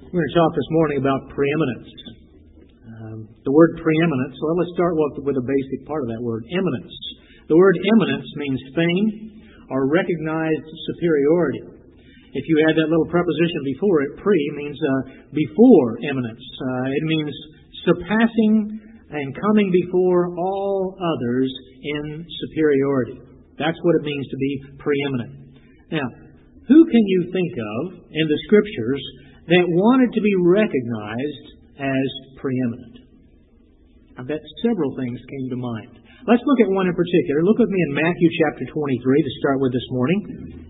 We're going to talk this morning about preeminence. The word preeminence, well, let's start with a basic part of that word, eminence. The word eminence means fame or recognized superiority. If you add that little preposition before it, means before eminence. It means surpassing and coming before all others in superiority. That's what it means to be preeminent. Now, who can you think of in the Scriptures that wanted to be recognized as preeminent? I bet several things came to mind. Let's look at one in particular. Look with me in Matthew chapter 23 to start with this morning.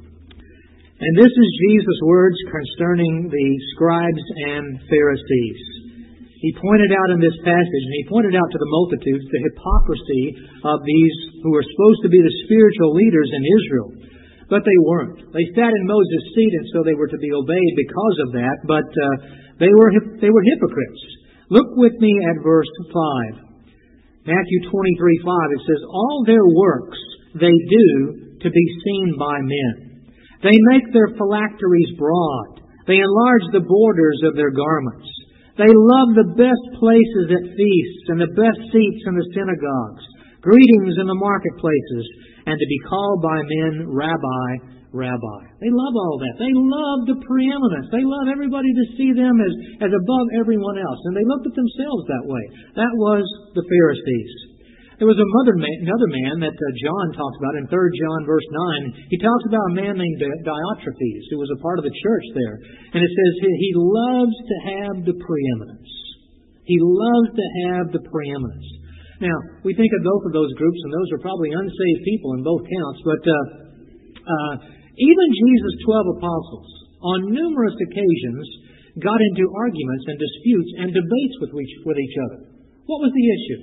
And this is Jesus' words concerning the scribes and Pharisees. He pointed out in this passage, and he pointed out to the multitudes, the hypocrisy of these who were supposed to be the spiritual leaders in Israel. But they weren't. They sat in Moses' seat, and so they were to be obeyed because of that, but they were hypocrites. Look with me at verse 5. Matthew 23:5, it says, "All their works they do to be seen by men. They make their phylacteries broad. They enlarge the borders of their garments. They love the best places at feasts and the best seats in the synagogues, greetings in the marketplaces, and to be called by men, Rabbi, Rabbi." They love all that. They love the preeminence. They love everybody to see them as above everyone else. And they looked at themselves that way. That was the Pharisees. There was another man that John talks about in 3 John verse 9. He talks about a man named Diotrephes, who was a part of the church there. And it says he loves to have the preeminence. He loves to have the preeminence. Now, we think of both of those groups, and those are probably unsaved people in both counts, but even Jesus' 12 apostles, on numerous occasions, got into arguments and disputes and debates with each other. What was the issue?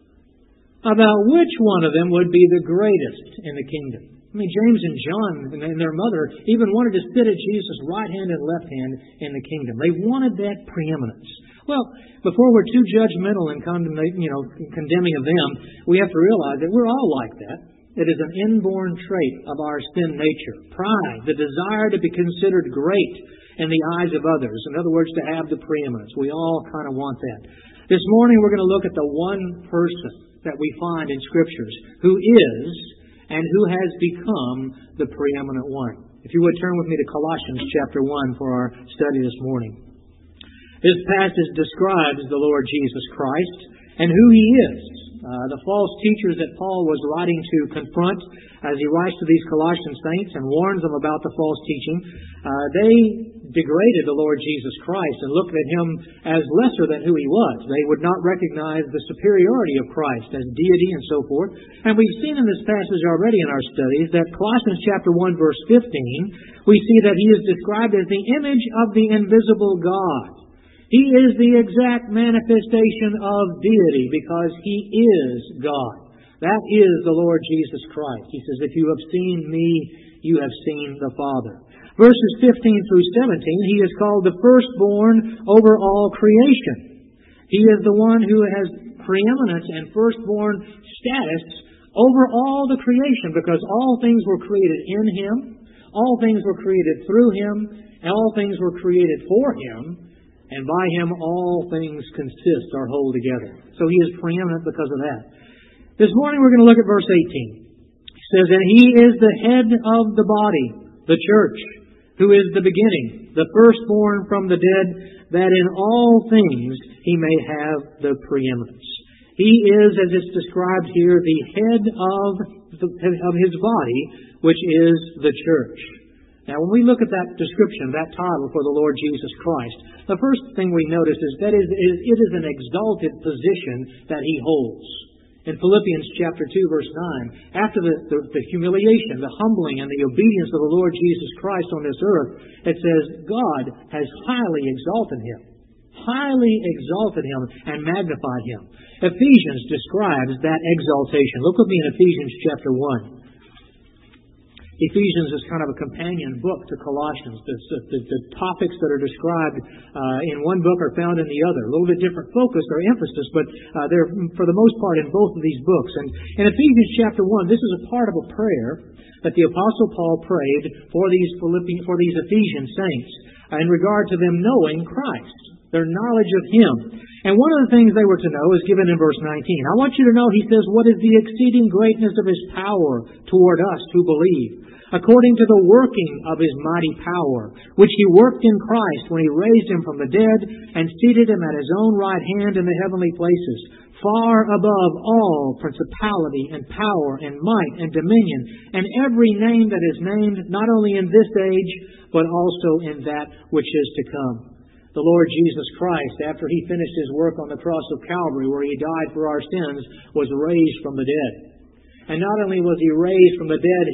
About which one of them would be the greatest in the kingdom. I mean, James and John and their mother even wanted to sit at Jesus' right hand and left hand in the kingdom. They wanted that preeminence. Well, before we're too judgmental and condemning of them, we have to realize that we're all like that. It is an inborn trait of our sin nature. Pride, the desire to be considered great in the eyes of others. In other words, to have the preeminence. We all kind of want that. This morning we're going to look at the one person that we find in Scriptures who is and who has become the preeminent one. If you would turn with me to Colossians chapter 1 for our study this morning. This passage describes the Lord Jesus Christ and who He is. The false teachers that Paul was writing to confront as he writes to these Colossian saints and warns them about the false teaching, they degraded the Lord Jesus Christ and looked at Him as lesser than who He was. They would not recognize the superiority of Christ as deity and so forth. And we've seen in this passage already in our studies that Colossians chapter 1 verse 15, we see that He is described as the image of the invisible God. He is the exact manifestation of deity because He is God. That is the Lord Jesus Christ. He says, "If you have seen me, you have seen the Father." Verses 15 through 17, He is called the firstborn over all creation. He is the one who has preeminence and firstborn status over all the creation because all things were created in Him, all things were created through Him, and all things were created for Him. And by Him all things consist or hold together. So He is preeminent because of that. This morning we're going to look at verse 18. It says that He is the head of the body, the church, who is the beginning, the firstborn from the dead, that in all things He may have the preeminence. He is, as it's described here, the head of His body, which is the church. Now, when we look at that description, that title for the Lord Jesus Christ, the first thing we notice is that it is an exalted position that He holds. In Philippians chapter 2, verse 9, after the humiliation, the humbling, and the obedience of the Lord Jesus Christ on this earth, it says, God has highly exalted Him. Highly exalted Him and magnified Him. Ephesians describes that exaltation. Look with me in Ephesians chapter 1. Ephesians is kind of a companion book to Colossians. The topics that are described in one book are found in the other. A little bit different focus or emphasis, but they're for the most part in both of these books. And in Ephesians chapter 1, this is a part of a prayer that the Apostle Paul prayed for these Ephesian saints. in regard to them knowing Christ, their knowledge of Him. And one of the things they were to know is given in verse 19. I want you to know, he says, what is the exceeding greatness of His power toward us who believe, according to the working of His mighty power, which He worked in Christ when He raised Him from the dead and seated Him at His own right hand in the heavenly places, far above all principality and power and might and dominion, and every name that is named, not only in this age, but also in that which is to come. The Lord Jesus Christ, after He finished His work on the cross of Calvary, where He died for our sins, was raised from the dead. And not only was He raised from the dead,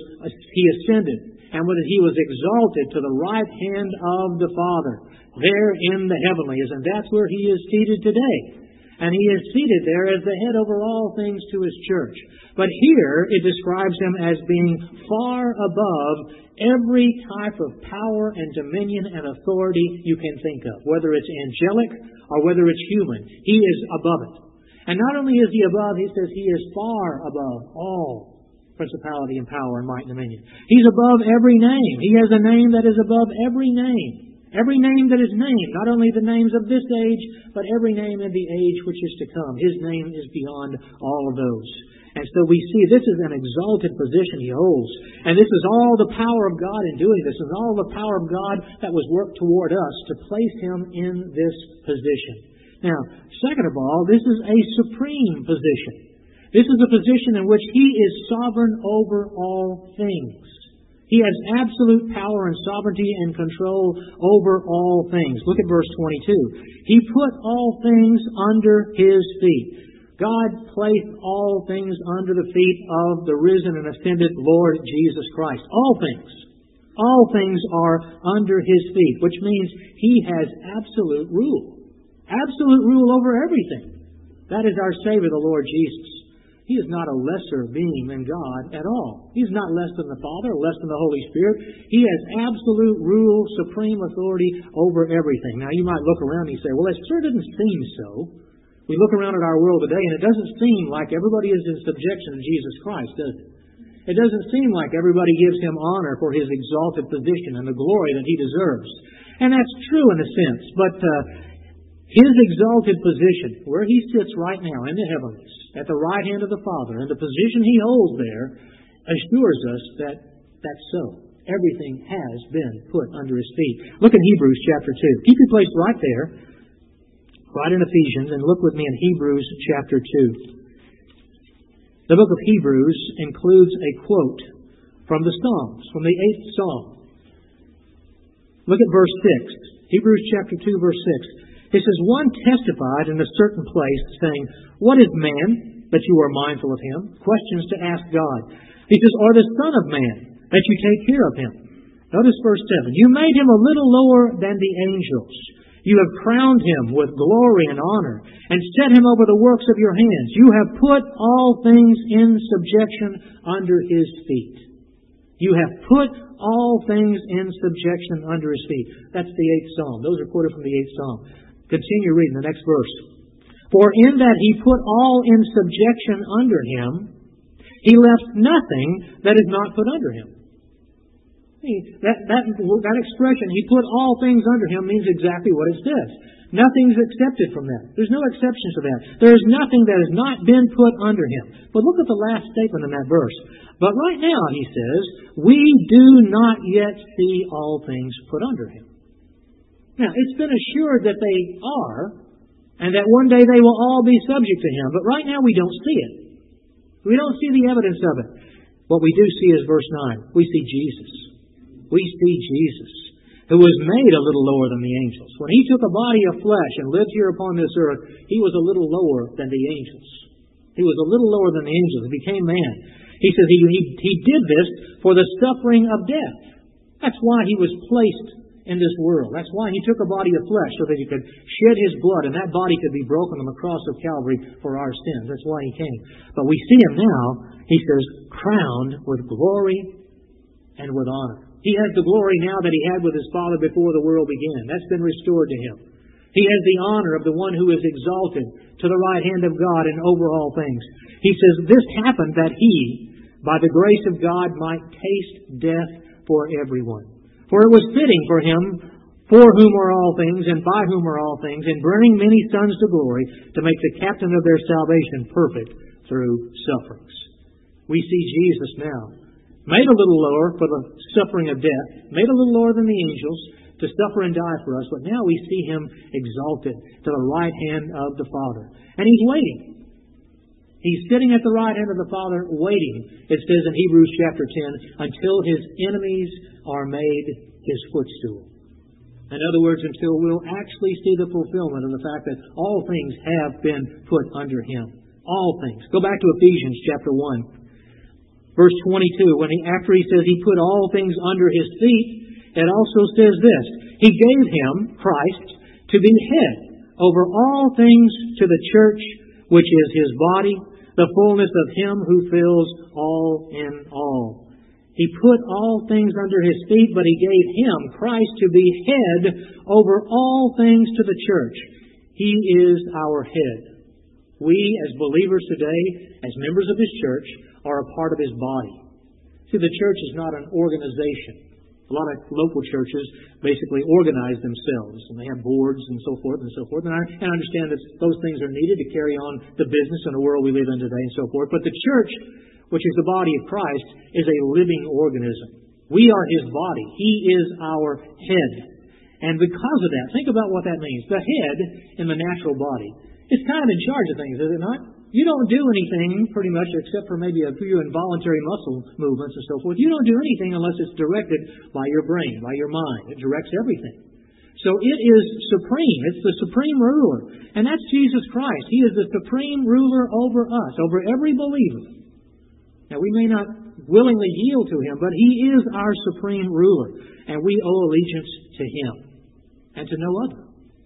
He ascended, and He was exalted to the right hand of the Father, there in the heavenlies, and that's where He is seated today. And He is seated there as the head over all things to His church. But here it describes Him as being far above every type of power and dominion and authority you can think of, whether it's angelic or whether it's human. He is above it. And not only is He above, he says He is far above all principality and power and might and dominion. He's above every name. He has a name that is above every name. Every name that is named, not only the names of this age, but every name in the age which is to come. His name is beyond all of those. And so we see this is an exalted position He holds. And this is all the power of God in doing this, and all the power of God that was worked toward us to place Him in this position. Now, second of all, this is a supreme position. This is a position in which He is sovereign over all things. He has absolute power and sovereignty and control over all things. Look at verse 22. He put all things under His feet. God placed all things under the feet of the risen and ascended Lord Jesus Christ. All things. All things are under His feet, which means He has absolute rule. Absolute rule over everything. That is our Savior, the Lord Jesus. He is not a lesser being than God at all. He's not less than the Father, less than the Holy Spirit. He has absolute rule, supreme authority over everything. Now, you might look around and you say, well, it sure doesn't seem so. We look around at our world today, and it doesn't seem like everybody is in subjection to Jesus Christ, does it? It doesn't seem like everybody gives Him honor for His exalted position and the glory that He deserves. And that's true in a sense, but His exalted position, where He sits right now in the heavens, at the right hand of the Father, and the position He holds there, assures us that that's so. Everything has been put under His feet. Look in Hebrews chapter 2. Keep your place right there, right in Ephesians, and look with me in Hebrews chapter 2. The book of Hebrews includes a quote from the Psalms, from the 8th Psalm. Look at verse 6. Hebrews chapter 2, verse 6. It says, one testified in a certain place, saying, what is man, that you are mindful of him? Questions to ask God. He says, or the Son of Man, that you take care of him? Notice verse 7. You made him a little lower than the angels. You have crowned him with glory and honor, and set him over the works of your hands. You have put all things in subjection under His feet. You have put all things in subjection under His feet. That's the 8th Psalm. Those are quoted from the 8th Psalm. Continue reading the next verse. For in that He put all in subjection under Him, He left nothing that is not put under Him. That expression, He put all things under Him, means exactly what it says. Nothing's excepted from that. There's no exceptions to that. There is nothing that has not been put under Him. But look at the last statement in that verse. But right now, He says, we do not yet see all things put under Him. Now, it's been assured that they are, and that one day they will all be subject to Him. But right now we don't see it. We don't see the evidence of it. What we do see is verse 9. We see Jesus. We see Jesus, who was made a little lower than the angels. When He took a body of flesh and lived here upon this earth, He was a little lower than the angels. He was a little lower than the angels. He became man. He says He did this for the suffering of death. That's why He was placed in this world. That's why He took a body of flesh, so that He could shed His blood, and that body could be broken on the cross of Calvary for our sins. That's why He came. But we see Him now, He says, crowned with glory and with honor. He has the glory now that He had with His Father before the world began. That's been restored to Him. He has the honor of the one who is exalted to the right hand of God and over all things. He says this happened that He, by the grace of God, might taste death for everyone. For it was fitting for Him for whom are all things, and by whom are all things, and bringing many sons to glory, to make the captain of their salvation perfect through sufferings. We see Jesus now, made a little lower for the suffering of death, made a little lower than the angels to suffer and die for us, but now we see Him exalted to the right hand of the Father. And He's waiting. He's sitting at the right hand of the Father, waiting, it says in Hebrews chapter 10, until His enemies are made His footstool. In other words, until we'll actually see the fulfillment of the fact that all things have been put under Him. All things. Go back to Ephesians chapter 1, verse 22. After he says He put all things under His feet, it also says this: He gave Him, Christ, to be head over all things to the church, which is His body, the fullness of Him who fills all in all. He put all things under His feet, but He gave Him, Christ, to be head over all things to the church. He is our head. We, as believers today, as members of His church, are a part of His body. See, the church is not an organization. A lot of local churches basically organize themselves, and they have boards and so forth and so forth. And I understand that those things are needed to carry on the business in the world we live in today and so forth. But the church, which is the body of Christ, is a living organism. We are His body. He is our head. And because of that, think about what that means. The head in the natural body is kind of in charge of things, is it not? You don't do anything, pretty much, except for maybe a few involuntary muscle movements and so forth. You don't do anything unless it's directed by your brain, by your mind. It directs everything. So it is supreme. It's the supreme ruler. And that's Jesus Christ. He is the supreme ruler over us, over every believer. Now, we may not willingly yield to Him, but He is our supreme ruler. And we owe allegiance to Him and to no other.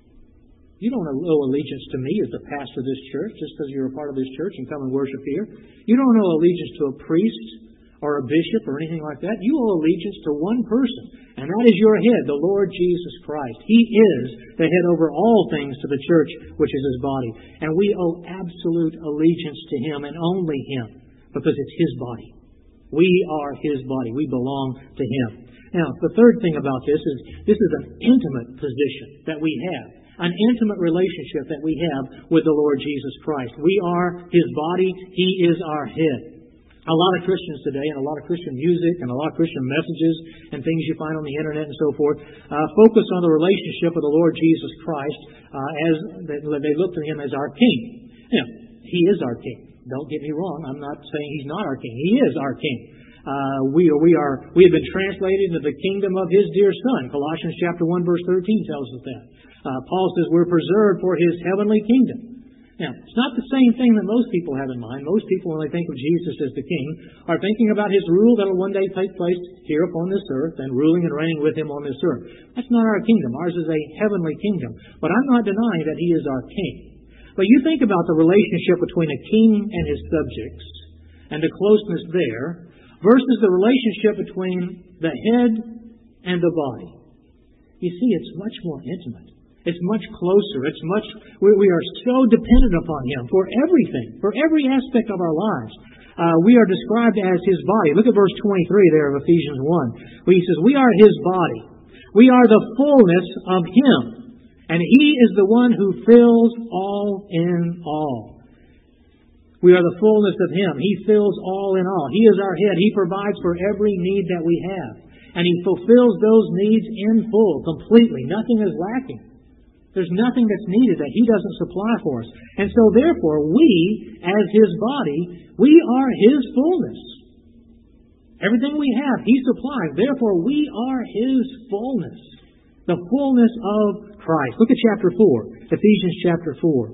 You don't owe allegiance to me as the pastor of this church just because you're a part of this church and come and worship here. You don't owe allegiance to a priest or a bishop or anything like that. You owe allegiance to one person, and that is your head, the Lord Jesus Christ. He is the head over all things to the church, which is His body. And we owe absolute allegiance to Him and only Him because it's His body. We are His body. We belong to Him. Now, the third thing about this is an intimate position that we have. An intimate relationship that we have with the Lord Jesus Christ. We are His body. He is our head. A lot of Christians today, and a lot of Christian music, and a lot of Christian messages, and things you find on the internet and so forth, focus on the relationship of the Lord Jesus Christ as they look to Him as our King. Now, He is our King. Don't get me wrong. I'm not saying He's not our King. He is our King. We have been translated into the kingdom of His dear Son. Colossians chapter 1 verse 13 tells us that. Paul says we're preserved for His heavenly kingdom. Now, it's not the same thing that most people have in mind. Most people, when they think of Jesus as the King, are thinking about His rule that will one day take place here upon this earth and ruling and reigning with Him on this earth. That's not our kingdom. Ours is a heavenly kingdom. But I'm not denying that He is our King. But you think about the relationship between a king and his subjects and the closeness there versus the relationship between the head and the body. You see, it's much more intimate. It's much closer. We are so dependent upon Him for everything, for every aspect of our lives. We are described as His body. Look at verse 23 there of Ephesians 1, where He says, we are His body. We are the fullness of Him, and He is the one who fills all in all. We are the fullness of Him. He fills all in all. He is our head. He provides for every need that we have. And He fulfills those needs in full, completely. Nothing is lacking. There's nothing that's needed that He doesn't supply for us. And so therefore, we, as His body, we are His fullness. Everything we have, He supplies. Therefore, we are His fullness. The fullness of Christ. Look at chapter 4. Ephesians chapter 4.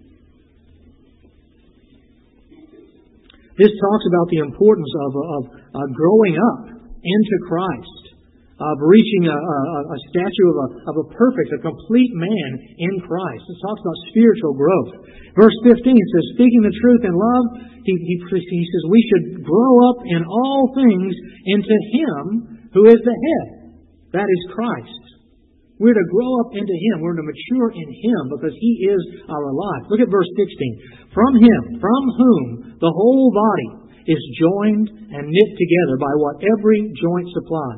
This talks about the importance of growing up into Christ, of reaching a stature of a perfect, a complete man in Christ. It talks about spiritual growth. Verse 15 says, speaking the truth in love, he says we should grow up in all things into Him who is the head. That is Christ. We're to grow up into Him. We're to mature in Him because He is our life. Look at verse 16. From Him, from whom the whole body is joined and knit together by what every joint supplies.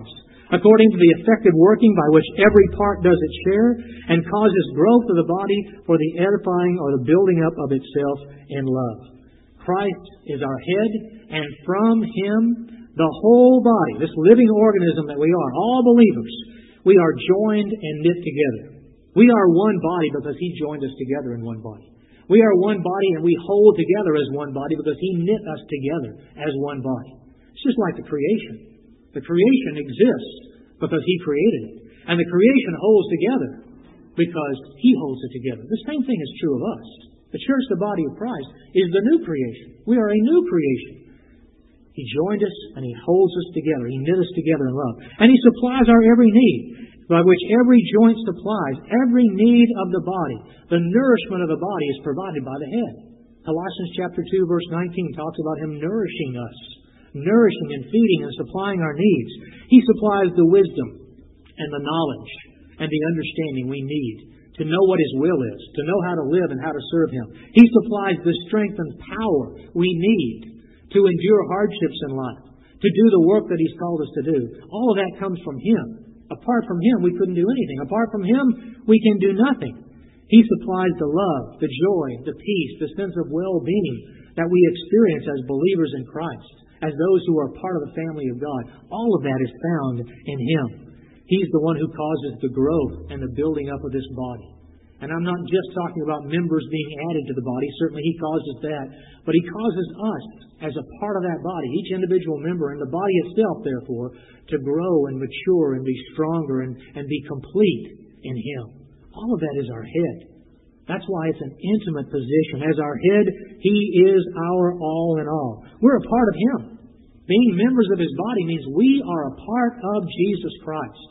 according to the effective working by which every part does its share, and causes growth of the body for the edifying or the building up of itself in love. Christ is our head, and from Him the whole body, this living organism that we are, all believers, we are joined and knit together. We are one body because He joined us together in one body. We are one body and we hold together as one body because He knit us together as one body. It's just like the creation. The creation exists because He created it. And the creation holds together because He holds it together. The same thing is true of us. The church, the body of Christ, is the new creation. We are a new creation. He joined us and He holds us together. He knit us together in love. And He supplies our every need, by which every joint supplies every need of the body. The nourishment of the body is provided by the head. Colossians chapter 2, verse 19 talks about Him nourishing us. Nourishing and feeding and supplying our needs. He supplies the wisdom and the knowledge and the understanding we need to know what His will is, to know how to live and how to serve Him. He supplies the strength and power we need to endure hardships in life, to do the work that He's called us to do. All of that comes from Him. Apart from Him, we couldn't do anything. Apart from Him, we can do nothing. He supplies the love, the joy, the peace, the sense of well-being that we experience as believers in Christ, as those who are part of the family of God. All of that is found in Him. He's the one who causes the growth and the building up of this body. And I'm not just talking about members being added to the body. Certainly He causes that. But He causes us as a part of that body, each individual member, and the body itself, therefore, to grow and mature and be stronger and be complete in Him. All of that is our head. That's why it's an intimate position. As our head, He is our all in all. We're a part of Him. Being members of His body means we are a part of Jesus Christ.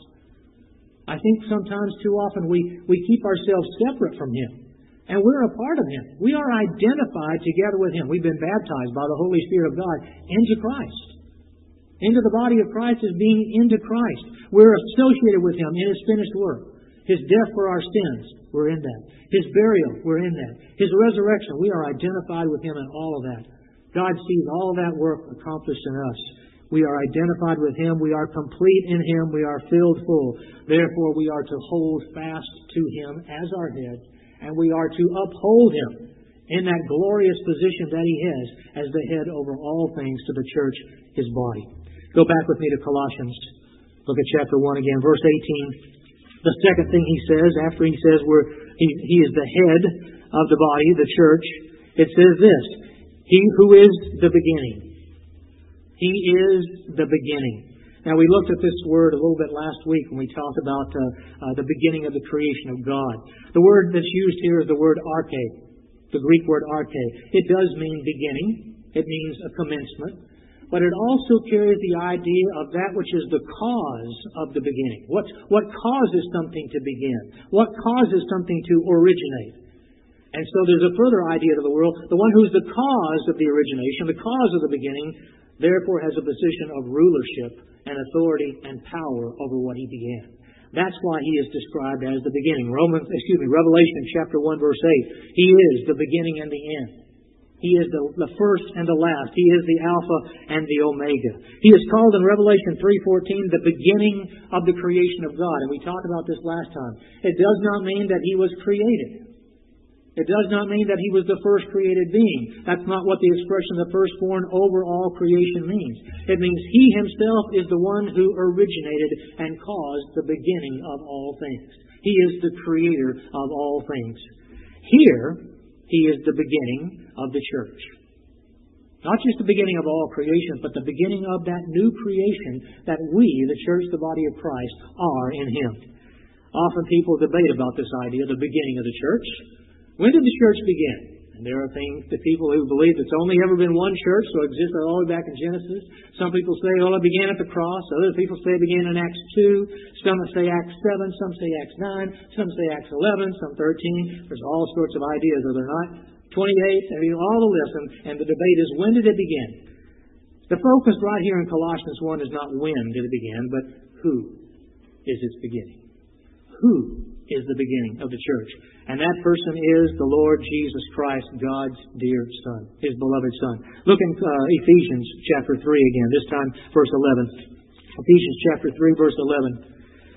I think sometimes too often we keep ourselves separate from Him. And we're a part of Him. We are identified together with Him. We've been baptized by the Holy Spirit of God into Christ. Into the body of Christ as being into Christ. We're associated with Him in His finished work. His death for our sins, we're in that. His burial, we're in that. His resurrection, we are identified with Him in all of that. God sees all of that work accomplished in us. We are identified with Him. We are complete in Him. We are filled full. Therefore, we are to hold fast to Him as our head, and we are to uphold Him in that glorious position that He has as the head over all things to the church, His body. Go back with me to Colossians. Look at chapter 1 again, verse 18. The second thing he says, after he says he is the head of the body, the church, it says this: He who is the beginning. He is the beginning. Now, we looked at this word a little bit last week when we talked about the beginning of the creation of God. The word that's used here is the word arche, the Greek word arche. It does mean beginning. It means a commencement. But it also carries the idea of that which is the cause of the beginning. What causes something to begin? What causes something to originate? And so there's a further idea to the world. The one who's the cause of the origination, the cause of the beginning, therefore has a position of rulership and authority and power over what He began. That's why He is described as the beginning. Revelation chapter 1 verse 8. He is the beginning and the end. He is the first and the last. He is the Alpha and the Omega. He is called in Revelation 3:14 the beginning of the creation of God. And we talked about this last time. It does not mean that He was created. It does not mean that He was the first created being. That's not what the expression the firstborn over all creation means. It means He Himself is the one who originated and caused the beginning of all things. He is the creator of all things. Here, He is the beginning of the church. Not just the beginning of all creation, but the beginning of that new creation that we, the church, the body of Christ, are in Him. Often people debate about this idea, the beginning of the church. When did the church begin? And there are the people who believe it's only ever been one church, so it existed all the way back in Genesis. Some people say, it began at the cross. Other people say it began in Acts 2. Some say Acts 7. Some say Acts 9. Some say Acts 11. Some 13. There's all sorts of ideas, are there not? 28, all the list. And the debate is, when did it begin? The focus right here in Colossians 1 is not when did it begin, but who is its beginning. Who is the beginning of the church? And that person is the Lord Jesus Christ, God's dear Son, His beloved Son. Look in Ephesians chapter 3 again, this time verse 11. Ephesians chapter 3, verse 11.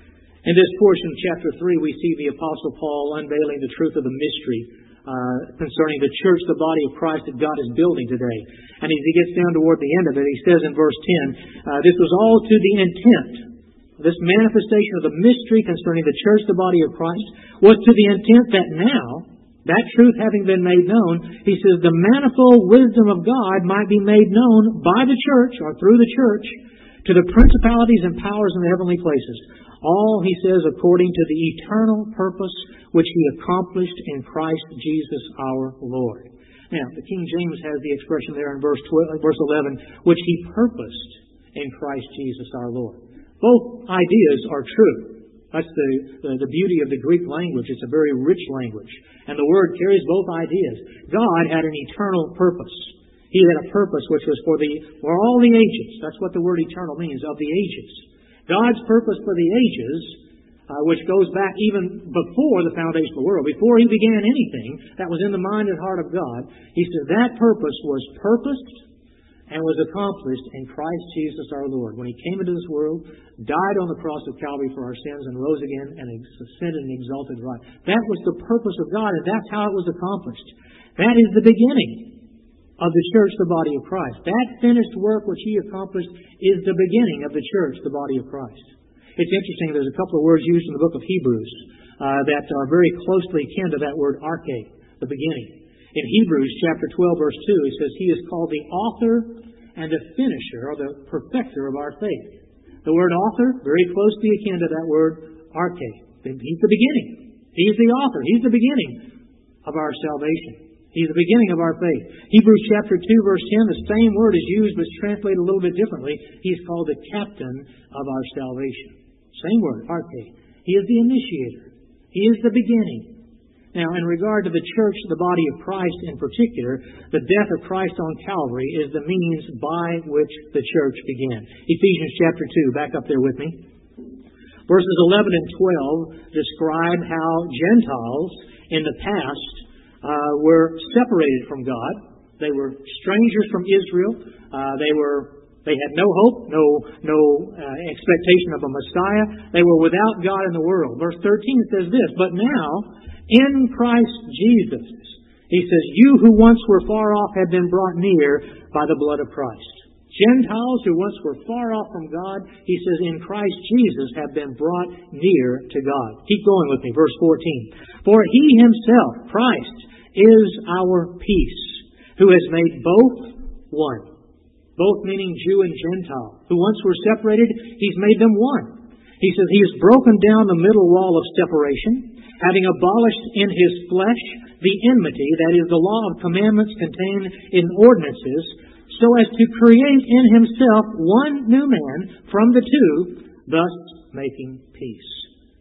In this portion of chapter 3, we see the Apostle Paul unveiling the truth of the mystery concerning the church, the body of Christ that God is building today. And as he gets down toward the end of it, he says in verse 10, this was all to the intent, this manifestation of the mystery concerning the church, the body of Christ, was to the intent that now, that truth having been made known, he says, the manifold wisdom of God might be made known by the church, or through the church, to the principalities and powers in the heavenly places. All, he says, according to the eternal purpose which he accomplished in Christ Jesus our Lord. Now, the King James has the expression there in verse 11, which he purposed in Christ Jesus our Lord. Both ideas are true. That's the beauty of the Greek language. It's a very rich language. And the word carries both ideas. God had an eternal purpose. He had a purpose which was for all the ages. That's what the word eternal means, of the ages. God's purpose for the ages, which goes back even before the foundation of the world, before he began anything that was in the mind and heart of God, he said that purpose was purposed and was accomplished in Christ Jesus our Lord. When he came into this world, died on the cross of Calvary for our sins, and rose again and ascended and exalted right. That was the purpose of God, and that's how it was accomplished. That is the beginning of the church, the body of Christ. That finished work which he accomplished is the beginning of the church, the body of Christ. It's interesting, there's a couple of words used in the book of Hebrews that are very closely akin to that word arche, the beginning. In Hebrews chapter 12, verse 2, it says, he is called the author and the finisher, or the perfecter of our faith. The word author, very closely akin to that word arche. He's the beginning. He's the author. He's the beginning of our salvation. He's the beginning of our faith. Hebrews chapter 2, verse 10, the same word is used, but it's translated a little bit differently. He's called the captain of our salvation. Same word, arche. He is the initiator. He is the beginning. Now, in regard to the church, the body of Christ in particular, the death of Christ on Calvary is the means by which the church began. Ephesians chapter 2, back up there with me. Verses 11 and 12 describe how Gentiles in the past were separated from God. They were strangers from Israel. They had no hope, no expectation of a Messiah. They were without God in the world. Verse 13 says this, but now, in Christ Jesus, he says, you who once were far off have been brought near by the blood of Christ. Gentiles who once were far off from God, he says, in Christ Jesus have been brought near to God. Keep going with me, verse 14. For he himself, Christ, is our peace, who has made both one. Both meaning Jew and Gentile. Who once were separated, he's made them one. He says he has broken down the middle wall of separation, having abolished in his flesh the enmity, that is, the law of commandments contained in ordinances, so as to create in himself one new man from the two, thus making peace.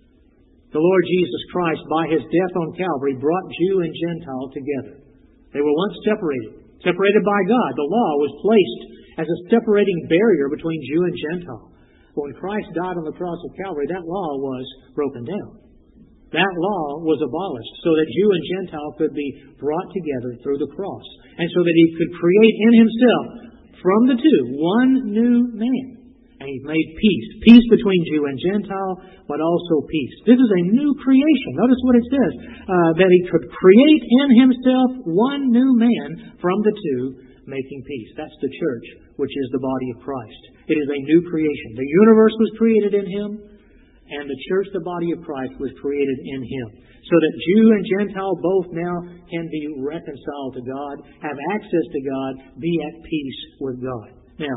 The Lord Jesus Christ, by his death on Calvary, brought Jew and Gentile together. They were once separated by God. The law was placed as a separating barrier between Jew and Gentile. But when Christ died on the cross of Calvary, that law was broken down. That law was abolished so that Jew and Gentile could be brought together through the cross. And so that he could create in himself, from the two, one new man. And he's made peace. Peace between Jew and Gentile, but also peace. This is a new creation. Notice what it says. That he could create in himself one new man from the two, making peace. That's the church, which is the body of Christ. It is a new creation. The universe was created in him, and the church, the body of Christ, was created in him. So that Jew and Gentile both now can be reconciled to God, have access to God, be at peace with God. Now,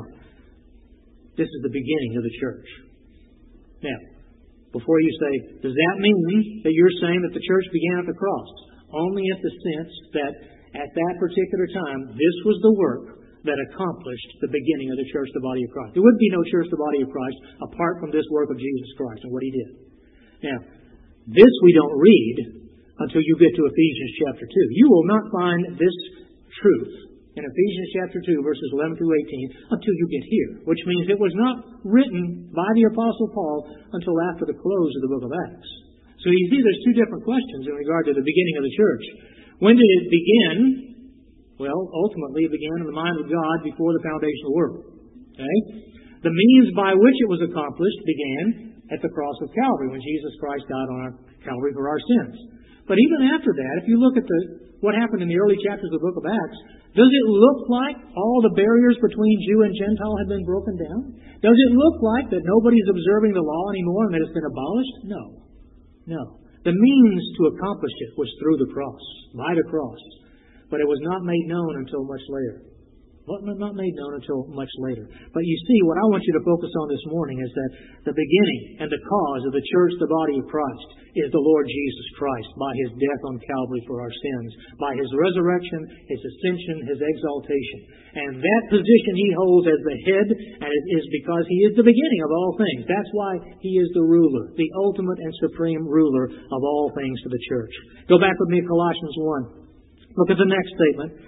this is the beginning of the church. Now, before you say, does that mean that you're saying that the church began at the cross? Only in the sense that at that particular time, this was the work that accomplished the beginning of the church, the body of Christ. There would be no church, the body of Christ, apart from this work of Jesus Christ and what he did. Now, this we don't read until you get to Ephesians chapter 2. You will not find this truth in Ephesians chapter 2, verses 11 through 18, until you get here, which means it was not written by the Apostle Paul until after the close of the book of Acts. So you see there's two different questions in regard to the beginning of the church. When did it begin? Well, ultimately it began in the mind of God before the foundation of the world. Okay? The means by which it was accomplished began at the cross of Calvary, when Jesus Christ died on Calvary for our sins. But even after that, if you look at what happened in the early chapters of the book of Acts, does it look like all the barriers between Jew and Gentile have been broken down? Does it look like that nobody's observing the law anymore and that it's been abolished? No. No. The means to accomplish it was through the cross, by the cross. But it was not made known until much later. Not made known until much later. But you see, what I want you to focus on this morning is that the beginning and the cause of the church, the body of Christ, is the Lord Jesus Christ, by His death on Calvary for our sins, by His resurrection, His ascension, His exaltation. And that position He holds as the head, and it is because He is the beginning of all things. That's why He is the ruler, the ultimate and supreme ruler of all things for the church. Go back with me to Colossians 1. Look at the next statement.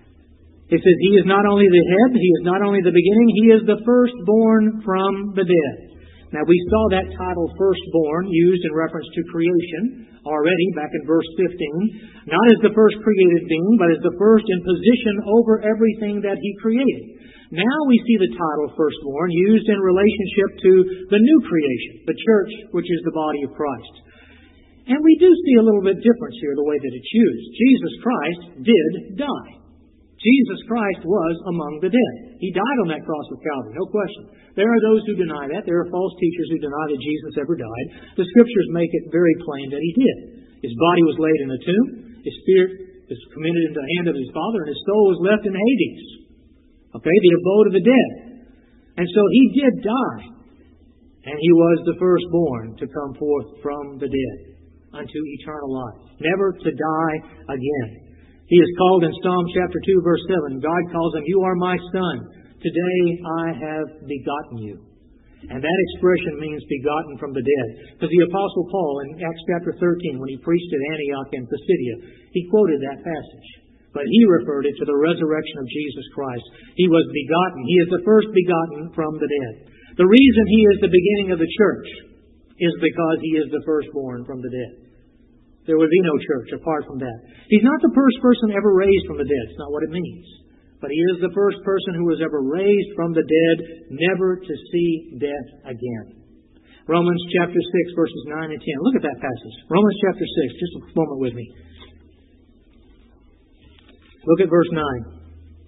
It says, He is not only the head, He is not only the beginning, He is the firstborn from the dead. Now, we saw that title, firstborn, used in reference to creation already back in verse 15. Not as the first created being, but as the first in position over everything that He created. Now we see the title firstborn used in relationship to the new creation, the church, which is the body of Christ. And we do see a little bit difference here, the way that it's used. Jesus Christ did die. Jesus Christ was among the dead. He died on that cross of Calvary, no question. There are those who deny that. There are false teachers who deny that Jesus ever died. The Scriptures make it very plain that He did. His body was laid in a tomb. His spirit was committed into the hand of His Father, and His soul was left in Hades. Okay, the abode of the dead. And so He did die. And He was the firstborn to come forth from the dead unto eternal life, never to die again. He is called in Psalm chapter 2, verse 7. God calls Him, You are my Son. Today I have begotten you. And that expression means begotten from the dead. Because the Apostle Paul in Acts chapter 13, when he preached at Antioch and Pisidia, he quoted that passage. But he referred it to the resurrection of Jesus Christ. He was begotten. He is the first begotten from the dead. The reason He is the beginning of the church is because He is the firstborn from the dead. There would be no church apart from that. He's not the first person ever raised from the dead. It's not what it means. But He is the first person who was ever raised from the dead, never to see death again. Romans chapter 6, verses 9 and 10. Look at that passage. Romans chapter 6. Just a moment with me. Look at verse 9.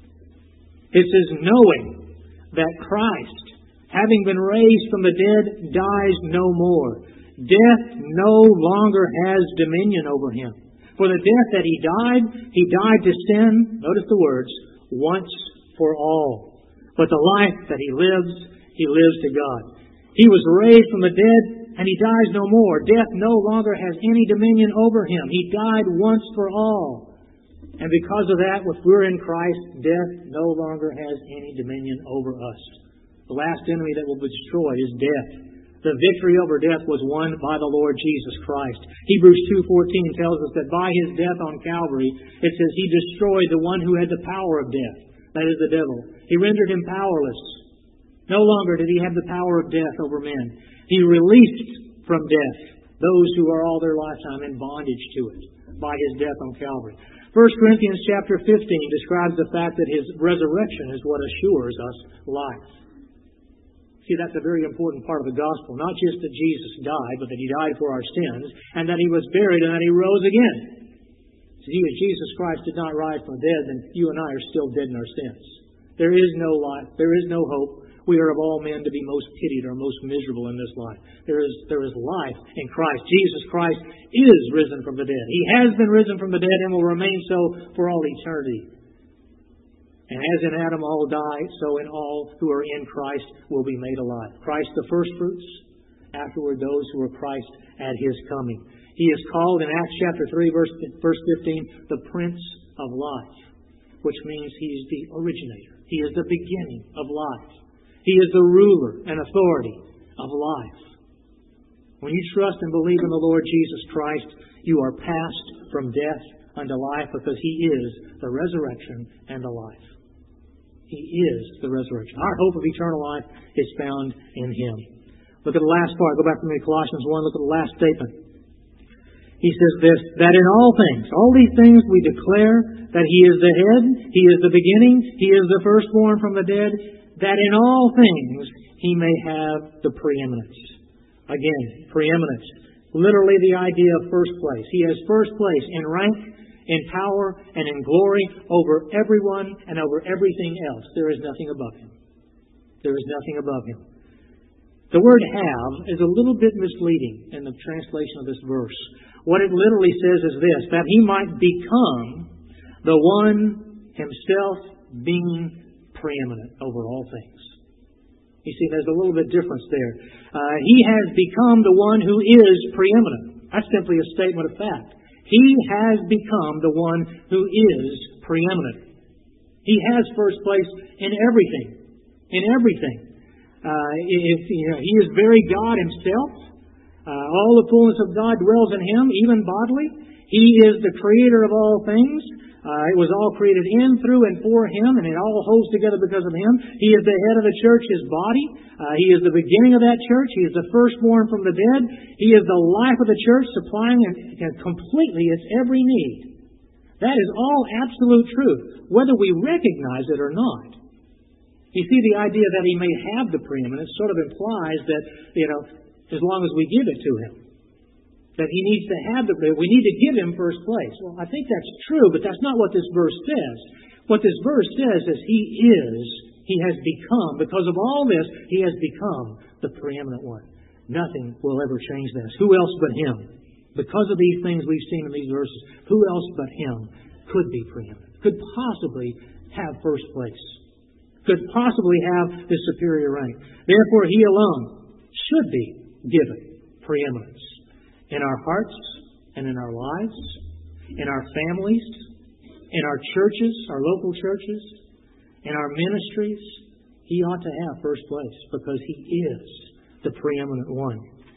It says, Knowing that Christ, having been raised from the dead, dies no more. Death no longer has dominion over Him. For the death that He died to sin, notice the words, once for all. But the life that He lives to God. He was raised from the dead, and He dies no more. Death no longer has any dominion over Him. He died once for all. And because of that, if we're in Christ, death no longer has any dominion over us. The last enemy that will be destroyed is death. The victory over death was won by the Lord Jesus Christ. Hebrews 2:14 tells us that by His death on Calvary, it says He destroyed the one who had the power of death. That is the devil. He rendered him powerless. No longer did he have the power of death over men. He released from death those who are all their lifetime in bondage to it by His death on Calvary. 1 Corinthians chapter 15 describes the fact that His resurrection is what assures us life. See, that's a very important part of the gospel. Not just that Jesus died, but that He died for our sins, and that He was buried, and that He rose again. See, if Jesus Christ did not rise from the dead, then you and I are still dead in our sins. There is no life. There is no hope. We are of all men to be most pitied or most miserable in this life. There is life in Christ. Jesus Christ is risen from the dead. He has been risen from the dead and will remain so for all eternity. And as in Adam all die, so in all who are in Christ will be made alive. Christ the firstfruits, afterward those who are Christ at His coming. He is called in Acts chapter 3, verse 15, the Prince of Life, which means He is the originator. He is the beginning of life. He is the ruler and authority of life. When you trust and believe in the Lord Jesus Christ, you are passed from death unto life because He is the resurrection and the life. He is the resurrection. Our hope of eternal life is found in Him. Look at the last part. Go back to me, Colossians 1. Look at the last statement. He says this, that in all these things we declare that He is the head, He is the beginning, He is the firstborn from the dead, that in all things He may have the preeminence. Again, preeminence. Literally the idea of first place. He has first place in rank, in power, and in glory over everyone and over everything else. There is nothing above Him. There is nothing above Him. The word have is a little bit misleading in the translation of this verse. What it literally says is this, that He might become the one Himself being preeminent over all things. You see, there's a little bit difference there. He has become the one who is preeminent. That's simply a statement of fact. He has become the one who is preeminent. He has first place in everything. In everything. He is very God Himself. All the fullness of God dwells in Him, even bodily. He is the creator of all things. It was all created in, through, and for Him, and it all holds together because of Him. He is the head of the church, His body. He is the beginning of that church. He is the firstborn from the dead. He is the life of the church, supplying completely its every need. That is all absolute truth, whether we recognize it or not. You see, the idea that He may have the preeminence sort of implies that, as long as we give it to Him, that He needs to have we need to give Him first place. Well, I think that's true, but that's not what this verse says. What this verse says is He has become, because of all this, He has become the preeminent one. Nothing will ever change this. Who else but Him? Because of these things we've seen in these verses, who else but Him could be preeminent? Could possibly have first place? Could possibly have the superior rank? Therefore, He alone should be given preeminence. In our hearts and in our lives, in our families, in our churches, our local churches, in our ministries, He ought to have first place because He is the preeminent one.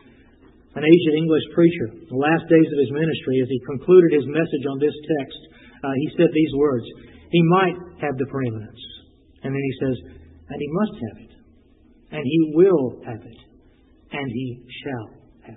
An aged English preacher, the last days of his ministry, as he concluded his message on this text, he said these words, He might have the preeminence. And then he says, and He must have it. And He will have it. And He shall.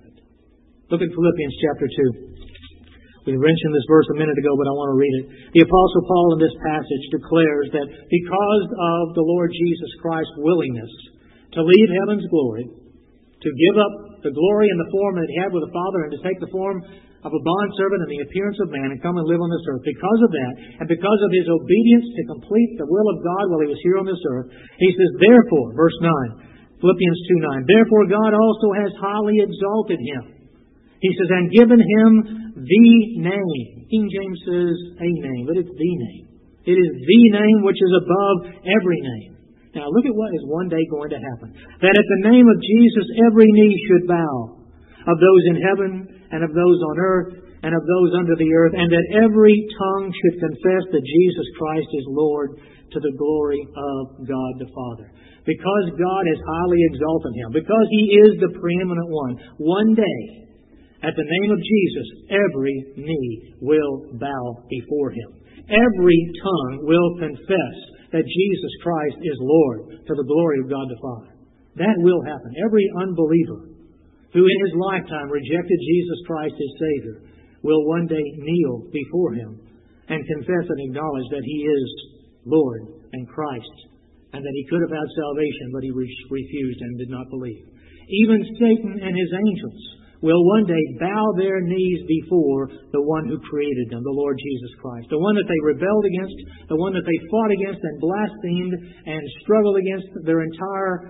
Look at Philippians chapter 2. We mentioned this verse a minute ago, but I want to read it. The Apostle Paul in this passage declares that because of the Lord Jesus Christ's willingness to leave heaven's glory, to give up the glory and the form that He had with the Father, and to take the form of a bondservant and the appearance of man and come and live on this earth, because of that, and because of His obedience to complete the will of God while He was here on this earth, He says, therefore, verse 9, Philippians 2:9, therefore God also has highly exalted Him. He says, and given Him the name. King James says a name, but it's the name. It is the name which is above every name. Now look at what is one day going to happen. That at the name of Jesus every knee should bow, of those in heaven and of those on earth and of those under the earth, and that every tongue should confess that Jesus Christ is Lord, to the glory of God the Father. Because God has highly exalted Him, because He is the preeminent one day, at the name of Jesus, every knee will bow before Him. Every tongue will confess that Jesus Christ is Lord, to the glory of God the Father. That will happen. Every unbeliever who in his lifetime rejected Jesus Christ as Savior will one day kneel before Him and confess and acknowledge that He is Lord and Christ, and that He could have had salvation, but he refused and did not believe. Even Satan and his angels will one day bow their knees before the one who created them, the Lord Jesus Christ. The one that they rebelled against, the one that they fought against and blasphemed and struggled against their entire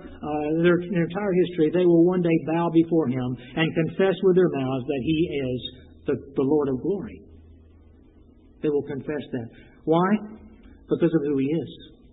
history. They will one day bow before Him and confess with their mouths that He is the Lord of glory. They will confess that. Why? Because of who He is.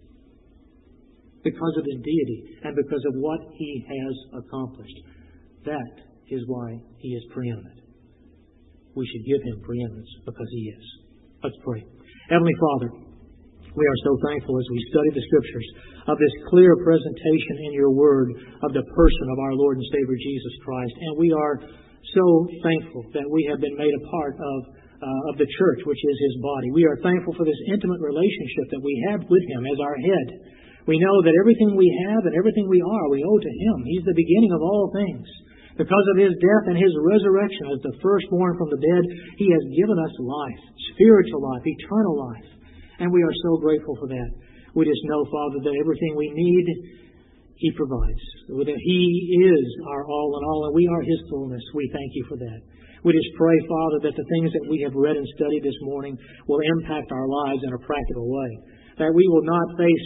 Because of His deity and because of what He has accomplished. That is why He is preeminent. We should give Him preeminence because He is. Let's pray. Heavenly Father, we are so thankful as we study the Scriptures of this clear presentation in Your Word of the person of our Lord and Savior Jesus Christ. And we are so thankful that we have been made a part of the church, which is His body. We are thankful for this intimate relationship that we have with Him as our head. We know that everything we have and everything we are, we owe to Him. He's the beginning of all things. Because of His death and His resurrection as the firstborn from the dead, He has given us life, spiritual life, eternal life. And we are so grateful for that. We just know, Father, that everything we need, He provides. That He is our all in all, and we are His fullness. We thank You for that. We just pray, Father, that the things that we have read and studied this morning will impact our lives in a practical way. That we will not face,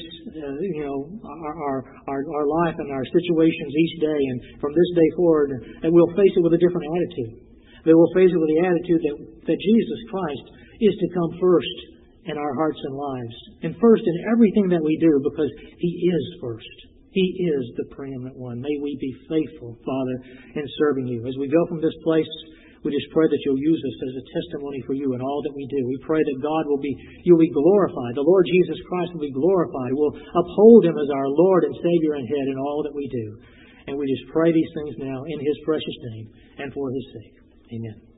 our life and our situations each day, and from this day forward, that we'll face it with a different attitude. That we'll face it with the attitude that Jesus Christ is to come first in our hearts and lives, and first in everything that we do, because He is first. He is the preeminent one. May we be faithful, Father, in serving You. As we go from this place, we just pray that You'll use us as a testimony for You in all that we do. We pray that You'll be glorified. The Lord Jesus Christ will be glorified. We'll uphold Him as our Lord and Savior and Head in all that we do. And we just pray these things now in His precious name and for His sake. Amen.